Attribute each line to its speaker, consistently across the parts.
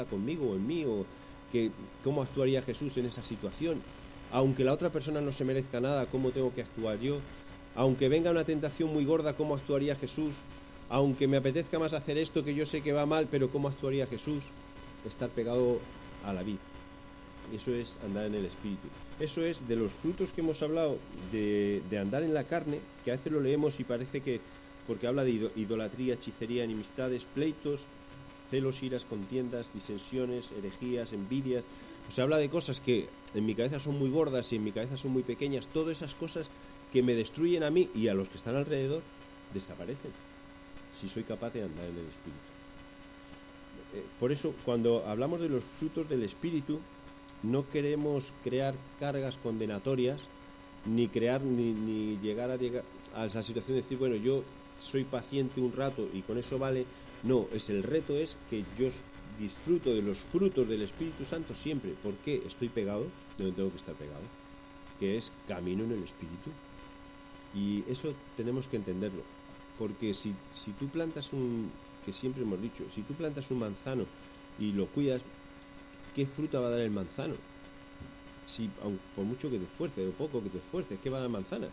Speaker 1: conmigo o en mí, o cómo actuaría Jesús en esa situación. Aunque la otra persona no se merezca nada, ¿cómo tengo que actuar yo? Aunque venga una tentación muy gorda, ¿cómo actuaría Jesús? Aunque me apetezca más hacer esto que yo sé que va mal, pero ¿cómo actuaría Jesús? Estar pegado a la vid. Eso es andar en el Espíritu. Eso es de los frutos que hemos hablado de andar en la carne, que a veces lo leemos y parece que, porque habla de idolatría, hechicería, enemistades, pleitos, celos, iras, contiendas, disensiones, herejías, envidias. O sea, habla de cosas que en mi cabeza son muy gordas y en mi cabeza son muy pequeñas. Todas esas cosas que me destruyen a mí y a los que están alrededor, desaparecen si soy capaz de andar en el Espíritu. Por eso, cuando hablamos de los frutos del Espíritu, no queremos crear cargas condenatorias, ni crear ni llegar a esa situación de decir, bueno, yo soy paciente un rato y con eso vale. No, el reto es que yo disfruto de los frutos del Espíritu Santo siempre, porque estoy pegado donde tengo que estar pegado, que es camino en el Espíritu. Y eso tenemos que entenderlo, porque si tú plantas que siempre hemos dicho, si tú plantas un manzano y lo cuidas, ¿qué fruta va a dar el manzano? Si, por mucho que te esfuerces o poco que te esfuerces, ¿qué va a dar manzanas?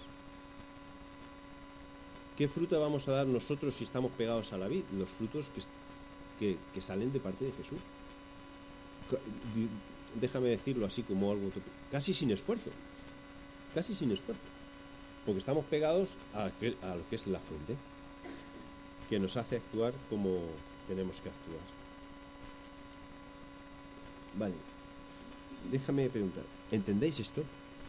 Speaker 1: ¿Qué fruta vamos a dar nosotros si estamos pegados a la vid? Los frutos que salen de parte de Jesús. Déjame decirlo así como algo casi sin esfuerzo. Casi sin esfuerzo. Porque estamos pegados a lo que es la fuente, que nos hace actuar como tenemos que actuar. Vale. Déjame preguntar, ¿entendéis esto?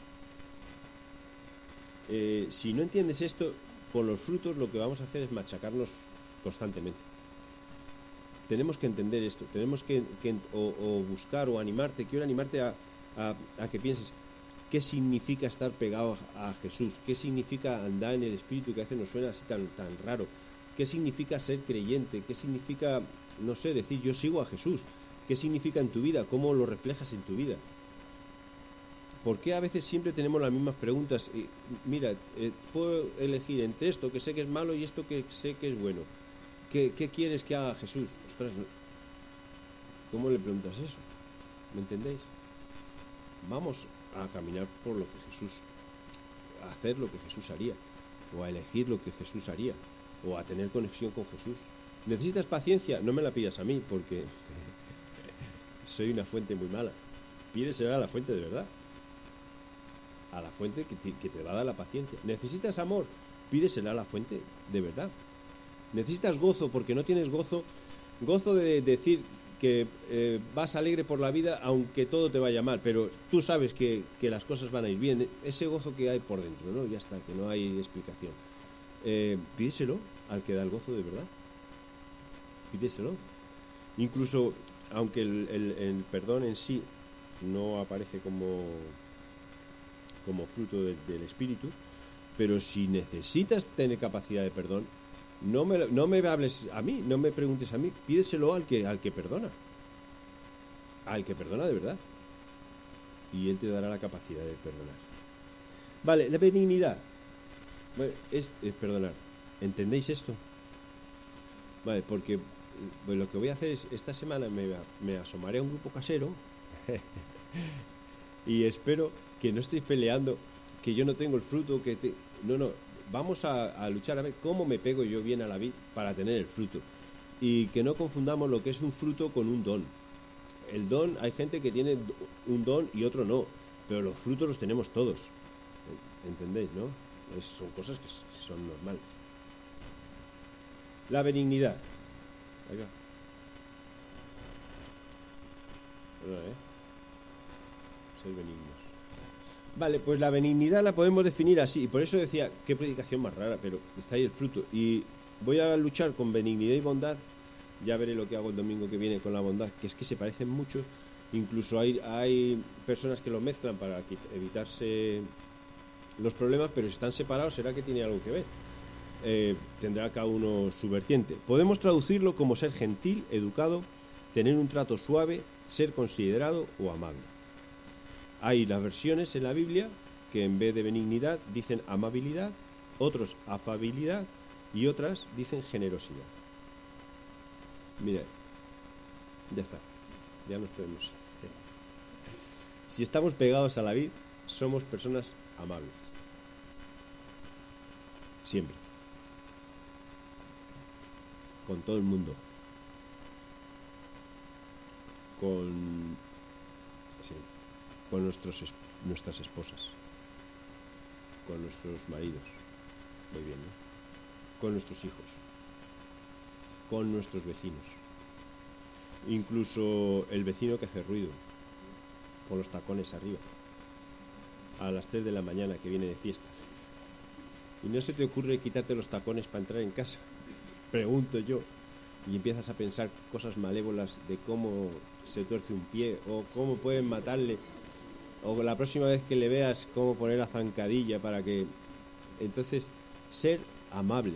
Speaker 1: Si no entiendes esto, con los frutos lo que vamos a hacer es machacarnos constantemente. Tenemos que entender esto, tenemos que buscar o animarte, quiero animarte a que pienses qué significa estar pegado a Jesús, qué significa andar en el Espíritu, que a veces nos suena así tan raro, qué significa ser creyente, qué significa, no sé, decir yo sigo a Jesús, qué significa en tu vida, cómo lo reflejas en tu vida. ¿Por qué a veces siempre tenemos las mismas preguntas? Mira, puedo elegir entre esto que sé que es malo y esto que sé que es bueno. ¿Qué quieres que haga Jesús? Ostras, ¿cómo le preguntas eso? ¿Me entendéis? Vamos a caminar por lo que Jesús, a hacer lo que Jesús haría, o a elegir lo que Jesús haría, o a tener conexión con Jesús. ¿Necesitas paciencia? No me la pidas a mí, porque soy una fuente muy mala. Pídesela a la fuente de verdad, a la fuente que te va a dar la paciencia. ¿Necesitas amor? Pídesela a la fuente de verdad. ¿Necesitas gozo? Porque no tienes gozo de decir que vas alegre por la vida aunque todo te vaya mal, pero tú sabes que las cosas van a ir bien. Ese gozo que hay por dentro, ¿no? Ya está, que no hay explicación. Pídeselo al que da el gozo de verdad. Pídeselo. Incluso, aunque el perdón en sí no aparece como fruto del Espíritu, pero si necesitas tener capacidad de perdón, no me hables a mí, no me preguntes a mí, pídeselo al que perdona, de verdad, y él te dará la capacidad de perdonar. Vale, la benignidad es perdonar. ¿Entendéis esto? Vale, porque pues lo que voy a hacer es, esta semana me asomaré a un grupo casero y espero que no estéis peleando, que yo no tengo el fruto, no, vamos a luchar a ver cómo me pego yo bien a la vid para tener el fruto, y que no confundamos lo que es un fruto con un don. El don, hay gente que tiene un don y otro no, pero los frutos los tenemos todos, ¿entendéis, no? Son cosas que son normales. La benignidad. Ahí va. Ser benignos. Vale, pues la benignidad la podemos definir así, y por eso decía, qué predicación más rara, pero está ahí el fruto. Y voy a luchar con benignidad y bondad. Ya veré lo que hago el domingo que viene con la bondad, que es que se parecen mucho. Incluso hay personas que lo mezclan para evitarse los problemas, pero si están separados, ¿será que tiene algo que ver? Tendrá cada uno su vertiente. Podemos traducirlo como ser gentil, educado, tener un trato suave, ser considerado o amable. Hay las versiones en la Biblia que en vez de benignidad dicen amabilidad, otros afabilidad y otras dicen generosidad. Mira, ya está. ya nos podemos. Si estamos pegados a la vid, somos personas amables. Siempre. Con todo el mundo. Con nuestras esposas. Con nuestros maridos. Muy bien, ¿no? Con nuestros hijos. Con nuestros vecinos. Incluso el vecino que hace ruido. Con los tacones arriba. A las 3 de la mañana que viene de fiesta. Y no se te ocurre quitarte los tacones para entrar en casa. Pregunto yo. Y empiezas a pensar cosas malévolas de cómo se tuerce un pie o cómo pueden matarle. O la próxima vez que le veas cómo poner la zancadilla para que... Entonces, ser amables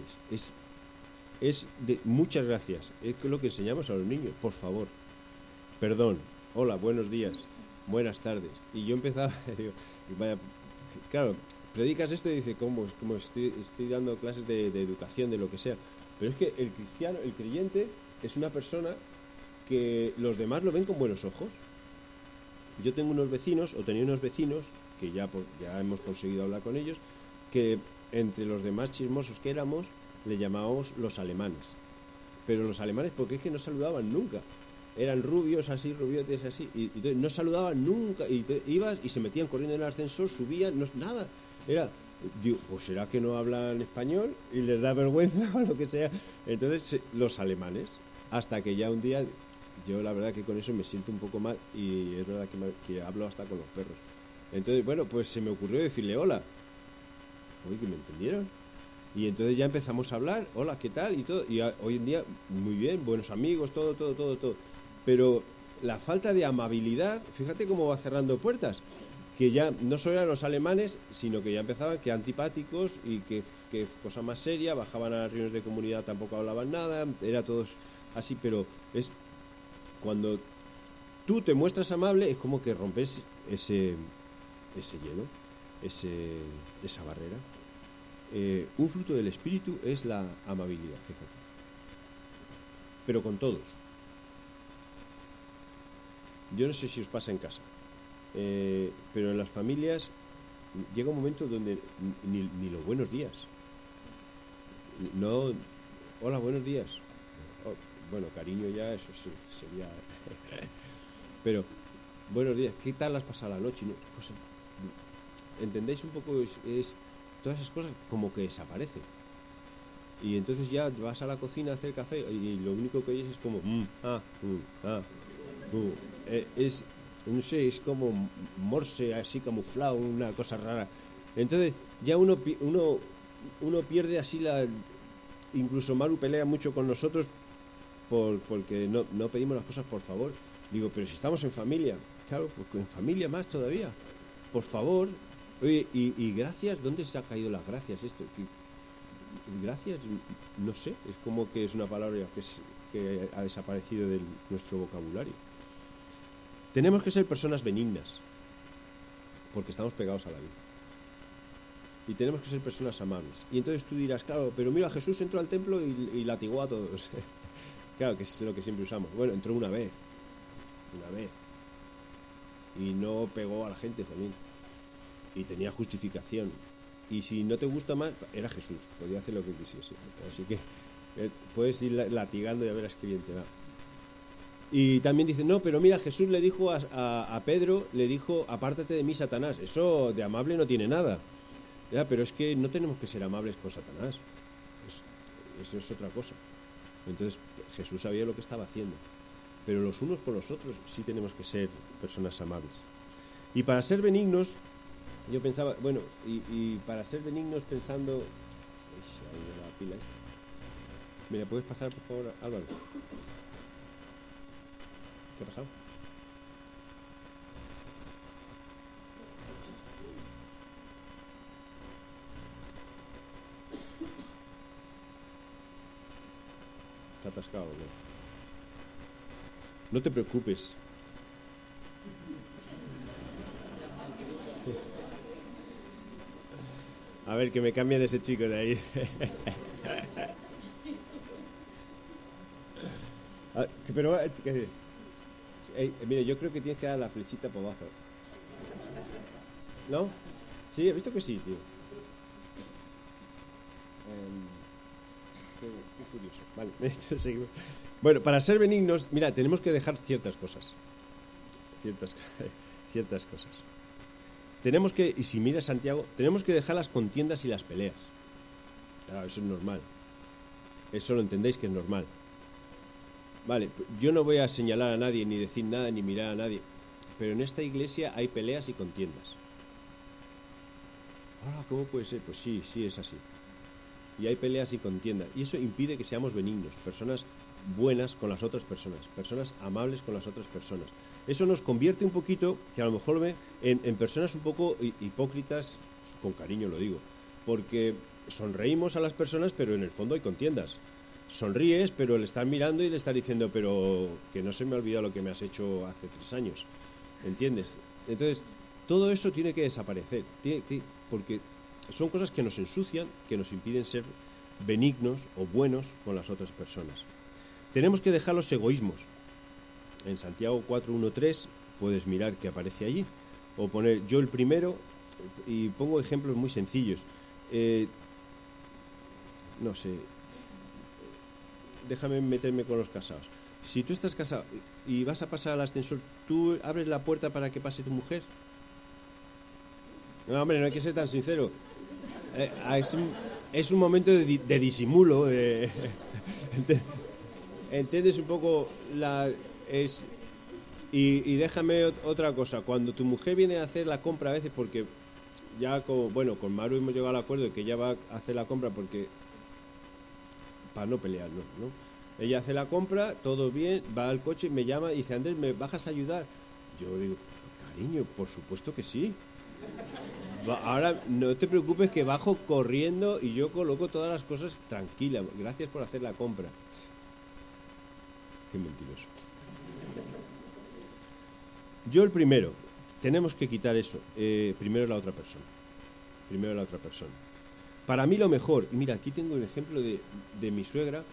Speaker 1: es de muchas gracias. Es lo que enseñamos a los niños. Por favor. Perdón. Hola, buenos días. Buenas tardes. Y yo empezaba, digo, vaya, claro, predicas esto y dices, como estoy dando clases de educación, de lo que sea. Pero es que el cristiano, el creyente, es una persona que los demás lo ven con buenos ojos. Yo tengo unos vecinos, o tenía unos vecinos, que ya hemos conseguido hablar con ellos, que entre los demás chismosos que éramos, le llamábamos los alemanes. Pero los alemanes, porque es que no saludaban nunca. Eran rubios así, rubiotes así, y no saludaban nunca, y ibas y se metían corriendo en el ascensor, subían, no, nada. Era, digo, pues será que no hablan español y les da vergüenza o lo que sea. Entonces, los alemanes, hasta que ya un día, yo la verdad que con eso me siento un poco mal, y es verdad que hablo hasta con los perros. Entonces, bueno, pues se me ocurrió decirle hola. Oye, que me entendieron. Y entonces ya empezamos a hablar, hola, ¿qué tal? Y todo, y hoy en día, muy bien, buenos amigos, todo. Pero la falta de amabilidad, fíjate cómo va cerrando puertas, que ya no solo eran los alemanes, sino que ya empezaban que antipáticos y que cosa más seria, bajaban a las reuniones de comunidad, tampoco hablaban nada, era todos así, pero es cuando tú te muestras amable, es como que rompes ese hielo, esa barrera. Un fruto del espíritu es la amabilidad, fíjate, pero con todos. Yo no sé si os pasa en casa, pero en las familias llega un momento donde ni los buenos días. No, hola, buenos días. Oh, bueno, cariño ya, eso sí, sería... Pero, buenos días, ¿qué tal has pasado la noche? No, pues, ¿entendéis un poco? Es todas esas cosas como que desaparecen. Y entonces ya vas a la cocina a hacer café y lo único que oyes es como... no sé, es como morse así camuflado, una cosa rara. Entonces ya uno pierde así la... Incluso Maru pelea mucho con nosotros porque no pedimos las cosas por favor. Digo, pero si estamos en familia. Claro, pues en familia más todavía. Por favor. Oye, y gracias, ¿dónde se ha caído las gracias esto? Gracias, no sé, es como que es una palabra que ha desaparecido de nuestro vocabulario. Tenemos que ser personas benignas, porque estamos pegados a la vida. Y tenemos que ser personas amables. Y entonces tú dirás, claro, pero mira, Jesús entró al templo y latigó a todos. Claro, que es lo que siempre usamos. Bueno, entró una vez. Y no pegó a la gente, jolín. Y tenía justificación. Y si no te gusta más, era Jesús, podía hacer lo que quisiese. Así que puedes ir latigando y a verás qué bien te va. Y también dice, no, pero mira, Jesús le dijo a Pedro, le dijo, apártate de mí, Satanás. Eso de amable no tiene nada. Ya, pero es que no tenemos que ser amables con Satanás. Eso es otra cosa. Entonces Jesús sabía lo que estaba haciendo. Pero los unos con los otros sí tenemos que ser personas amables. Y para ser benignos, yo pensaba, bueno, y para ser benignos pensando... Ahí la pila esta. ¿Me la puedes pasar, por favor, Álvaro? ¿Qué ha pasado? Está atascado, ¿no? No te preocupes. A ver, que me cambian ese chico de ahí. Pero, Mire, yo creo que tienes que dar la flechita por abajo. ¿No? Sí, he visto que sí, tío. Qué curioso. Vale, seguimos. Bueno, para ser benignos, mira, tenemos que dejar ciertas cosas. Ciertas cosas. Tenemos que, y si miras Santiago, tenemos que dejar las contiendas y las peleas. Claro, eso es normal. Eso lo entendéis que es normal. Vale, yo no voy a señalar a nadie, ni decir nada, ni mirar a nadie. Pero en esta iglesia hay peleas y contiendas. Ah, ¿cómo puede ser? Pues sí, es así. Y hay peleas y contiendas. Y eso impide que seamos benignos, personas buenas con las otras personas, personas amables con las otras personas. Eso nos convierte un poquito, que a lo mejor en personas un poco hipócritas, con cariño lo digo, porque sonreímos a las personas, pero en el fondo hay contiendas. Sonríes, pero le estás mirando y le estás diciendo, pero que no se me ha olvidado lo que me has hecho hace 3 años. ¿Entiendes? Entonces, todo eso tiene que desaparecer, porque son cosas que nos ensucian, que nos impiden ser benignos o buenos con las otras personas. Tenemos que dejar los egoísmos. En Santiago 4:1-3 puedes mirar que aparece allí, o poner yo el primero, y pongo ejemplos muy sencillos. No sé, déjame meterme con los casados. Si tú estás casado y vas a pasar al ascensor, ¿tú abres la puerta para que pase tu mujer? No, hombre, no hay que ser tan sincero. Es un momento de disimulo. ¿Entiendes un poco y déjame otra cosa. Cuando tu mujer viene a hacer la compra a veces, porque ya con Maru hemos llegado al acuerdo de que ella va a hacer la compra porque para no pelearnos, ¿no? Ella hace la compra, todo bien, va al coche, me llama y dice, Andrés, ¿me bajas a ayudar? Yo digo, cariño, por supuesto que sí. Ahora no te preocupes que bajo corriendo y yo coloco todas las cosas tranquila. Gracias por hacer la compra. Qué mentiroso. Yo el primero. Tenemos que quitar eso. Primero la otra persona. Para mí lo mejor, y mira, aquí tengo el ejemplo de mi suegra,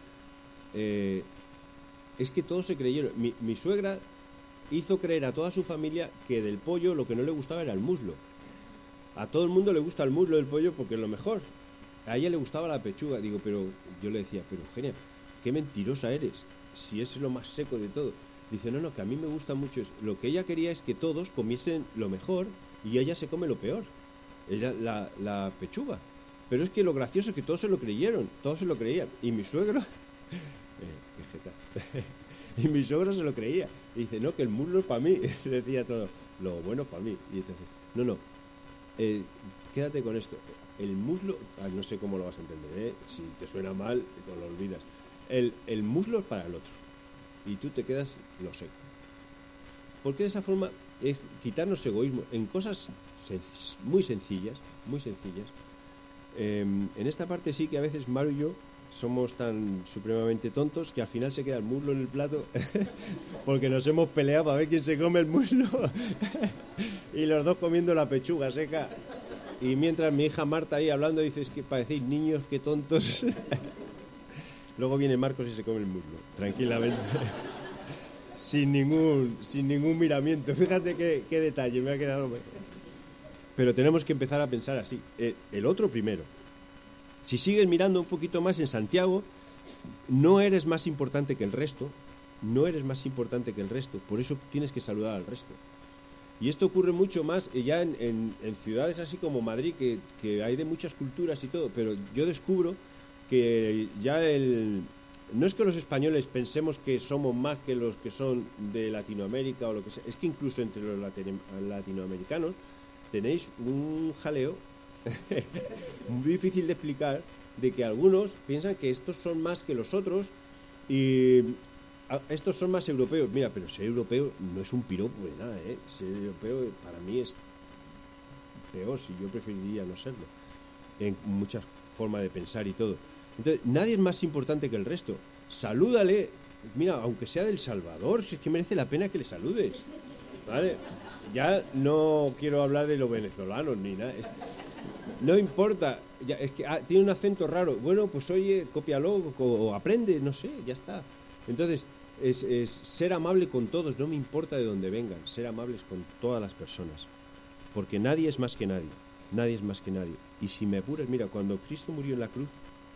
Speaker 1: es que todos se creyeron. Mi suegra hizo creer a toda su familia que del pollo lo que no le gustaba era el muslo. A todo el mundo le gusta el muslo del pollo porque es lo mejor. A ella le gustaba la pechuga. Digo, pero yo le decía, pero Eugenia, qué mentirosa eres, si es lo más seco de todo. Dice, no, que a mí me gusta mucho eso. Lo que ella quería es que todos comiesen lo mejor y ella se come lo peor. Era la pechuga. Pero es que lo gracioso es que todos se lo creyeron, todos se lo creían. Y mi suegro, qué jeta. Y mi suegro se lo creía. Y dice, no, que el muslo es para mí. Decía todo, lo bueno es para mí. Y entonces, no. Quédate con esto. El muslo, no sé cómo lo vas a entender, si te suena mal, lo olvidas. El muslo es para el otro y tú te quedas lo seco. Porque de esa forma es quitarnos egoísmo en cosas muy sencillas. En esta parte sí que a veces Maru y yo somos tan supremamente tontos que al final se queda el muslo en el plato porque nos hemos peleado para ver quién se come el muslo y los dos comiendo la pechuga seca. Y mientras mi hija Marta ahí hablando dice, es que parecéis niños, qué tontos. Luego viene Marcos y se come el muslo, tranquilamente, sin ningún miramiento. Fíjate qué detalle, me ha quedado. Pero tenemos que empezar a pensar así. El otro primero. Si sigues mirando un poquito más en Santiago, no eres más importante que el resto, por eso tienes que saludar al resto. Y esto ocurre mucho más ya en ciudades así como Madrid, que hay de muchas culturas y todo, pero yo descubro que ya no es que los españoles pensemos que somos más que los que son de Latinoamérica o lo que sea, es que incluso entre los latinoamericanos tenéis un jaleo muy difícil de explicar, de que algunos piensan que estos son más que los otros y estos son más europeos. Mira, pero ser europeo no es un piropo de nada, Ser europeo para mí es peor, si yo preferiría no serlo, en muchas formas de pensar y todo. Entonces, nadie es más importante que el resto. Salúdale, mira, aunque sea del Salvador, si es que merece la pena que le saludes, ¿vale? Ya no quiero hablar de los venezolanos ni nada. No importa, es que tiene un acento raro. Bueno, pues oye, cópialo o aprende, no sé, ya está. Entonces, es ser amable con todos, no me importa de dónde vengan, ser amables con todas las personas, porque nadie es más que nadie, nadie es más que nadie. Y si me apuras, mira, cuando Cristo murió en la cruz,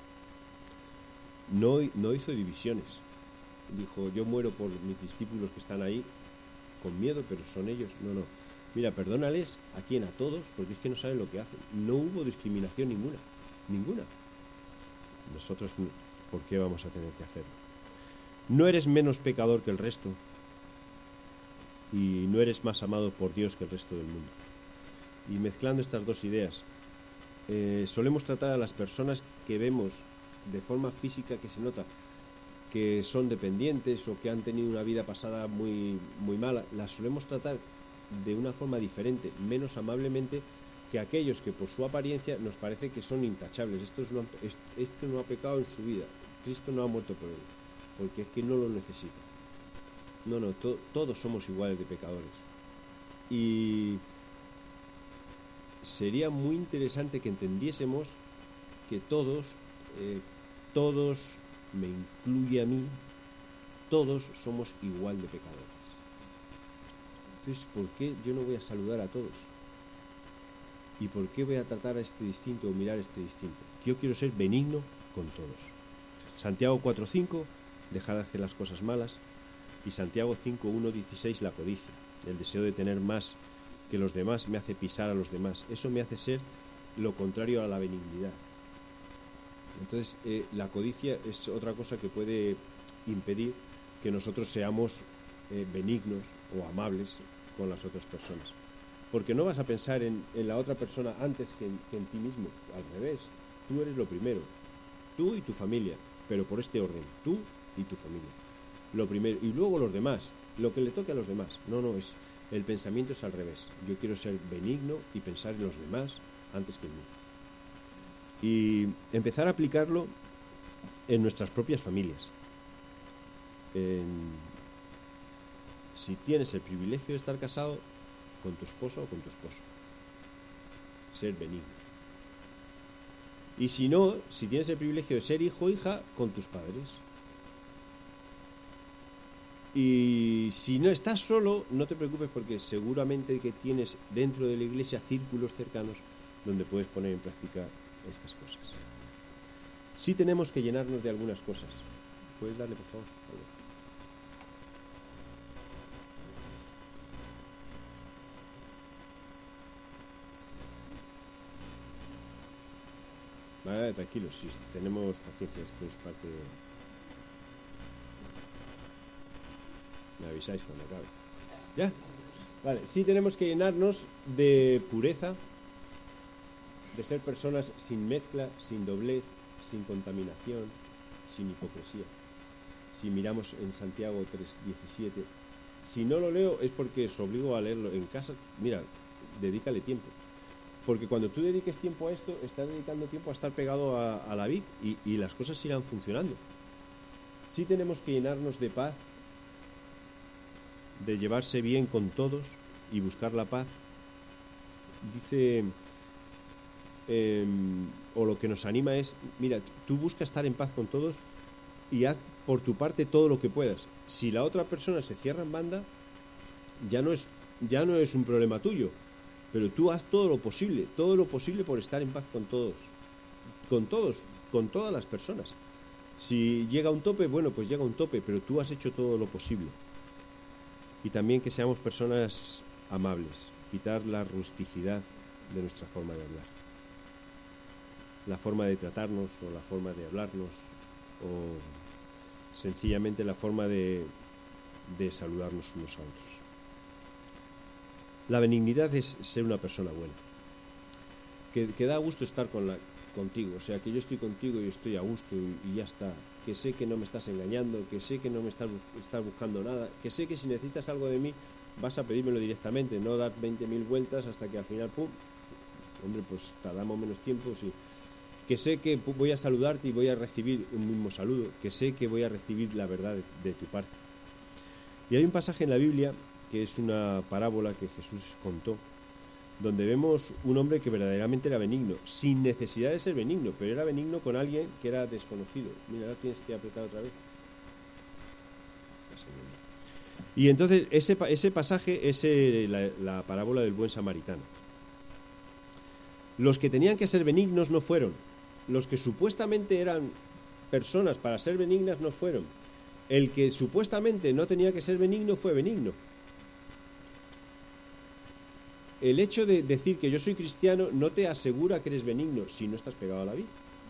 Speaker 1: no hizo divisiones. Dijo, yo muero por mis discípulos que están ahí, con miedo, pero son ellos. No. Mira, perdónales a quién, a todos, porque es que no saben lo que hacen. No hubo discriminación ninguna. Nosotros, ¿por qué vamos a tener que hacerlo? No eres menos pecador que el resto, y no eres más amado por Dios que el resto del mundo. Y mezclando estas dos ideas, solemos tratar a las personas que vemos de forma física, que se nota que son dependientes o que han tenido una vida pasada muy, muy mala, las solemos tratar de una forma diferente, menos amablemente que aquellos que por su apariencia nos parece que son intachables. Este no ha pecado en su vida, Cristo no ha muerto por él, porque es que no lo necesita. Todos somos iguales de pecadores. Y sería muy interesante que entendiésemos que todos, me incluye a mí, todos somos igual de pecadores. Entonces, ¿por qué yo no voy a saludar a todos? ¿Y por qué voy a tratar a este distinto o mirar a este distinto? Yo quiero ser benigno con todos. Santiago 4:5, dejar de hacer las cosas malas. Y Santiago 5:1-16, la codicia. El deseo de tener más que los demás me hace pisar a los demás. Eso me hace ser lo contrario a la benignidad. Entonces, la codicia es otra cosa que puede impedir que nosotros seamos benignos o amables con las otras personas. Porque no vas a pensar en la otra persona antes que en ti mismo. Al revés, tú eres lo primero. Tú y tu familia, pero por este orden. Tú y tu familia. Lo primero. Y luego los demás. Lo que le toque a los demás. El pensamiento es al revés. Yo quiero ser benigno y pensar en los demás antes que en mí. Y empezar a aplicarlo en nuestras propias familias. Si tienes el privilegio de estar casado, con tu esposa o con tu esposo, ser benigno. Y si no, si tienes el privilegio de ser hijo o hija, con tus padres. Y si no estás solo, no te preocupes, porque seguramente que tienes dentro de la iglesia círculos cercanos donde puedes poner en práctica estas cosas. Sí tenemos que llenarnos de algunas cosas. ¿Puedes darle, por favor? Vale, tranquilos, si tenemos paciencia, esto es parte de... Me avisáis cuando acabe. ¿Ya? Vale, sí tenemos que llenarnos de pureza, de ser personas sin mezcla, sin doblez, sin contaminación, sin hipocresía. Si miramos en Santiago 3:17, si no lo leo es porque os obligo a leerlo en casa. Mira, dedícale tiempo. Porque cuando tú dediques tiempo a esto, estás dedicando tiempo a estar pegado a la vid y las cosas irán funcionando. Sí tenemos que llenarnos de paz, de llevarse bien con todos y buscar la paz. Dice, o lo que nos anima es, mira, tú busca estar en paz con todos y haz por tu parte todo lo que puedas. Si la otra persona se cierra en banda, ya no es un problema tuyo. Pero tú haz todo lo posible por estar en paz con todos, con todas las personas. Si llega un tope, bueno, pues llega un tope, pero tú has hecho todo lo posible. Y también que seamos personas amables, quitar la rusticidad de nuestra forma de hablar. La forma de tratarnos o la forma de hablarnos o sencillamente la forma de saludarnos unos a otros. La benignidad es ser una persona buena, que da gusto estar contigo, o sea, que yo estoy contigo y estoy a gusto y ya está, que sé que no me estás engañando, que sé que no me estás buscando nada, que sé que si necesitas algo de mí vas a pedírmelo directamente, no dar 20.000 vueltas hasta que al final, ¡pum!, hombre, pues tardamos menos tiempo, sí. Que sé que voy a saludarte y voy a recibir un mismo saludo, que sé que voy a recibir la verdad de tu parte. Y hay un pasaje en la Biblia que es una parábola que Jesús contó, donde vemos un hombre que verdaderamente era benigno, sin necesidad de ser benigno, pero era benigno con alguien que era desconocido. Mira, ahora tienes que apretar otra vez. casa muy bien. Y entonces ese pasaje es la parábola del buen samaritano. Los que tenían que ser benignos no fueron. Los que supuestamente eran personas para ser benignas no fueron. El que supuestamente no tenía que ser benigno fue benigno. El hecho de decir que yo soy cristiano no te asegura que eres benigno si no estás pegado a la vid.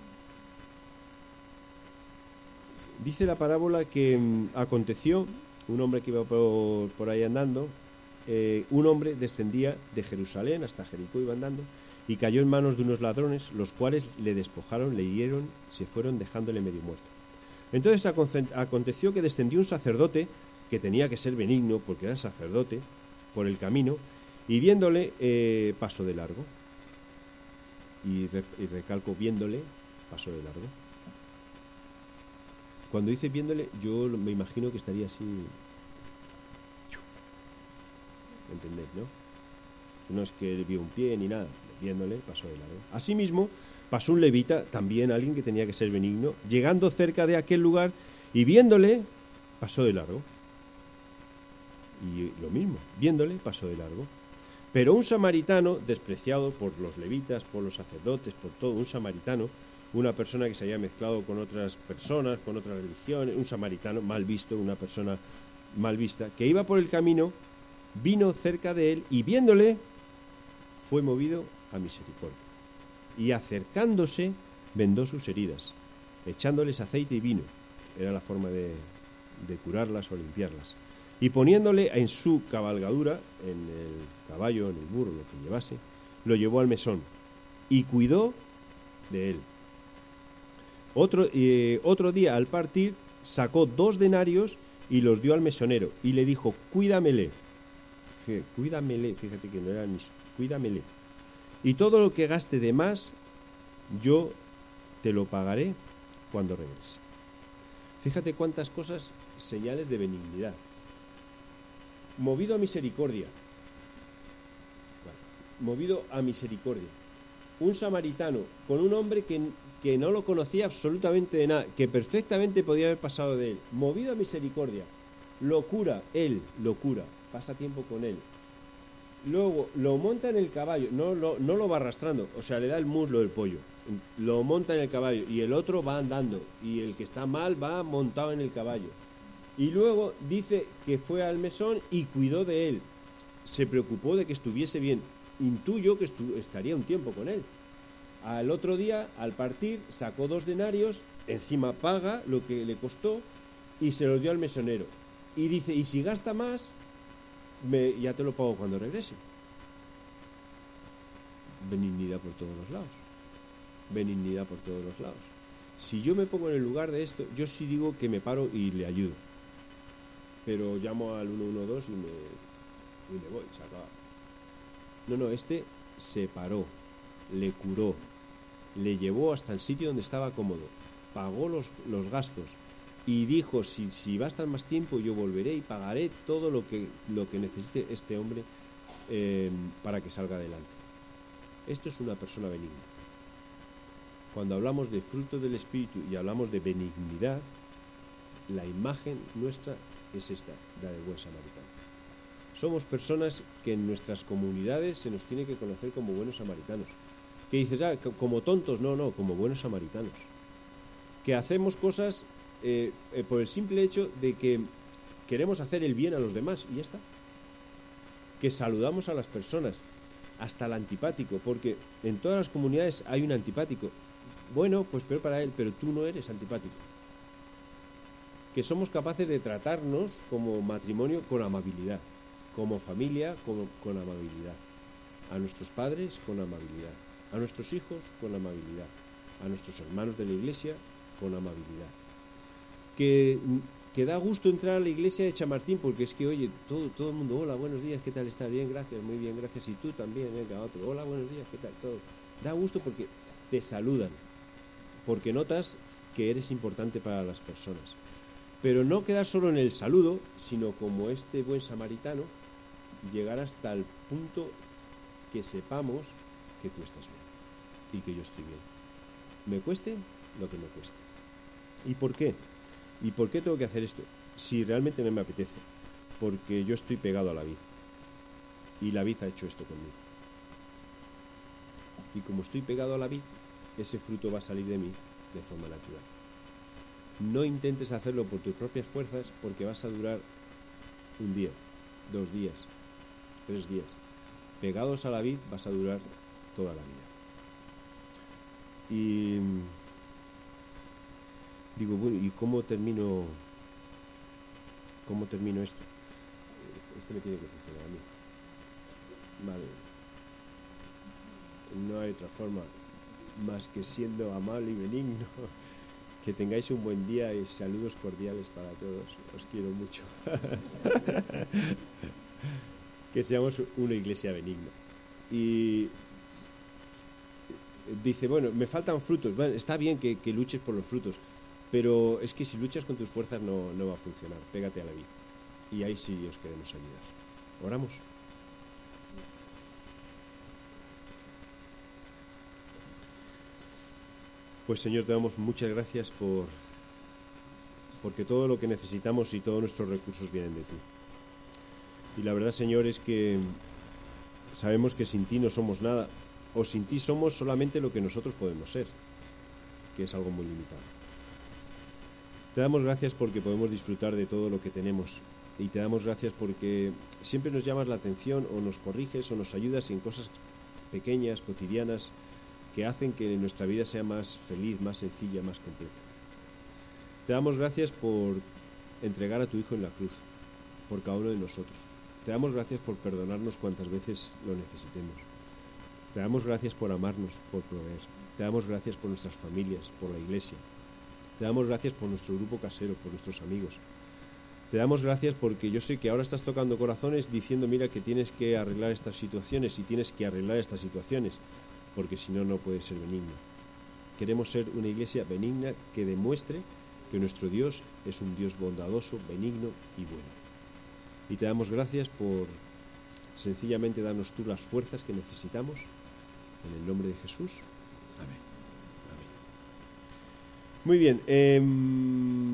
Speaker 1: Dice la parábola que aconteció, un hombre que iba por ahí andando, un hombre descendía de Jerusalén hasta Jericó, iba andando, y cayó en manos de unos ladrones, los cuales le despojaron, le hirieron, se fueron dejándole medio muerto. Entonces aconteció que descendió un sacerdote, que tenía que ser benigno porque era sacerdote, por el camino, y viéndole pasó de largo. Y recalco, viéndole pasó de largo. Cuando dice viéndole, yo me imagino que estaría así. ¿Entendéis, no? No es que vio un pie ni nada, viéndole pasó de largo. Asimismo, pasó un levita, también alguien que tenía que ser benigno, llegando cerca de aquel lugar y viéndole pasó de largo. Y lo mismo, viéndole pasó de largo. Pero un samaritano, despreciado por los levitas, por los sacerdotes, por todo, un samaritano, una persona que se había mezclado con otras personas, con otras religiones, un samaritano mal visto, una persona mal vista, que iba por el camino, vino cerca de él y viéndole fue movido a misericordia. Y acercándose vendó sus heridas, echándoles aceite y vino, era la forma de curarlas o limpiarlas, y poniéndole en su cabalgadura, en el caballo, en el burro, lo que llevase, lo llevó al mesón y cuidó de él. Otro día, al partir, sacó 2 denarios y los dio al mesonero y le dijo, cuídamele, fíjate que no era ni cuídamele, y todo lo que gaste de más yo te lo pagaré cuando regrese. Fíjate cuántas cosas, señales de benignidad. Movido a misericordia. Movido a misericordia. Un samaritano con un hombre que no lo conocía absolutamente de nada, que perfectamente podía haber pasado de él. Movido a misericordia. Lo cura, él lo cura, pasa tiempo con él. Luego lo monta en el caballo, no lo va arrastrando, o sea, le da el muslo del pollo. Lo monta en el caballo y el otro va andando y el que está mal va montado en el caballo. Y luego dice que fue al mesón y cuidó de él. Se preocupó de que estuviese bien. Intuyo que estaría un tiempo con él. Al otro día, al partir, sacó 2 denarios, encima paga lo que le costó y se los dio al mesonero. Y dice, y si gasta más, ya te lo pago cuando regrese. Benignidad por todos los lados. Benignidad por todos los lados. Si yo me pongo en el lugar de esto, yo sí digo que me paro y le ayudo. Pero llamo al 112 y me voy, se acaba. No, este se paró, le curó, le llevó hasta el sitio donde estaba cómodo, pagó los gastos y dijo, si va a estar más tiempo yo volveré y pagaré todo lo que necesite este hombre para que salga adelante. Esto es una persona benigna. Cuando hablamos de fruto del Espíritu y hablamos de benignidad, la imagen nuestra es esta, la del buen samaritano. Somos personas que en nuestras comunidades se nos tiene que conocer como buenos samaritanos. Que dices, como tontos, no, como buenos samaritanos. Que hacemos cosas por el simple hecho de que queremos hacer el bien a los demás y ya está. Que saludamos a las personas, hasta el antipático, porque en todas las comunidades hay un antipático. Bueno, pues peor para él, pero tú no eres antipático. Que somos capaces de tratarnos como matrimonio con amabilidad, como familia con amabilidad, a nuestros padres con amabilidad, a nuestros hijos con amabilidad, a nuestros hermanos de la iglesia con amabilidad. Que da gusto entrar a la iglesia de Chamartín porque es que, oye, todo el mundo, hola, buenos días, ¿qué tal estás? Bien, gracias, muy bien, gracias. Y tú también, venga, otro, hola, buenos días, ¿qué tal? Todo. Da gusto porque te saludan, porque notas que eres importante para las personas. Pero no quedar solo en el saludo, sino como este buen samaritano, llegar hasta el punto que sepamos que tú estás bien y que yo estoy bien. Me cueste lo que me cueste. ¿Y por qué? ¿Y por qué tengo que hacer esto? si realmente no me apetece, porque yo estoy pegado a la vid y la vid ha hecho esto conmigo. Y como estoy pegado a la vid, ese fruto va a salir de mí de forma natural. No intentes hacerlo por tus propias fuerzas, porque vas a durar un día, 2 días, 3 días. Pegados a la vid vas a durar toda la vida. Y digo, bueno, ¿y cómo termino esto? Esto me tiene que funcionar a mí. Vale. No hay otra forma más que siendo amable y benigno. Que tengáis un buen día y saludos cordiales para todos. Os quiero mucho. Que seamos una iglesia benigna. Y dice, bueno, me faltan frutos. Bueno, está bien que luches por los frutos, pero es que si luchas con tus fuerzas no va a funcionar. Pégate a la vida. Y ahí sí os queremos ayudar. ¿Oramos? Pues Señor, te damos muchas gracias porque todo lo que necesitamos y todos nuestros recursos vienen de ti. Y la verdad, Señor, es que sabemos que sin ti no somos nada, o sin ti somos solamente lo que nosotros podemos ser, que es algo muy limitado. Te damos gracias porque podemos disfrutar de todo lo que tenemos, y te damos gracias porque siempre nos llamas la atención o nos corriges o nos ayudas en cosas pequeñas, cotidianas, que hacen que nuestra vida sea más feliz, más sencilla, más completa. Te damos gracias por entregar a tu Hijo en la cruz, por cada uno de nosotros. Te damos gracias por perdonarnos cuantas veces lo necesitemos. Te damos gracias por amarnos, por proveer. Te damos gracias por nuestras familias, por la iglesia. Te damos gracias por nuestro grupo casero, por nuestros amigos. Te damos gracias porque yo sé que ahora estás tocando corazones diciendo, mira, que tienes que arreglar estas situaciones y tienes que arreglar estas situaciones, porque si no, no puedes ser benigno. Queremos ser una iglesia benigna que demuestre que nuestro Dios es un Dios bondadoso, benigno y bueno. Y te damos gracias por sencillamente darnos tú las fuerzas que necesitamos. En el nombre de Jesús. Amén. Amén. Muy bien.